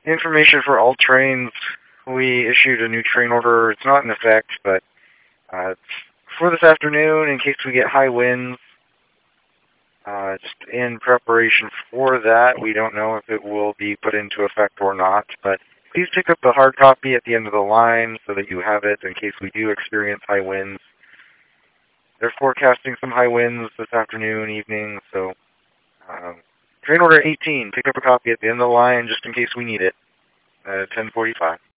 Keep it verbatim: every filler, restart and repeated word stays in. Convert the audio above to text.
Information for all trains. We issued a new train order. It's not in effect, but uh, it's for this afternoon in case we get high winds. Uh, just in preparation for that, we don't know if it will be put into effect or not, but please pick up the hard copy at the end of the line so that you have it in case we do experience high winds. They're forecasting some high winds this afternoon, evening, so um, train order eighteen, pick up a copy at the end of the line just in case we need it at ten forty-five.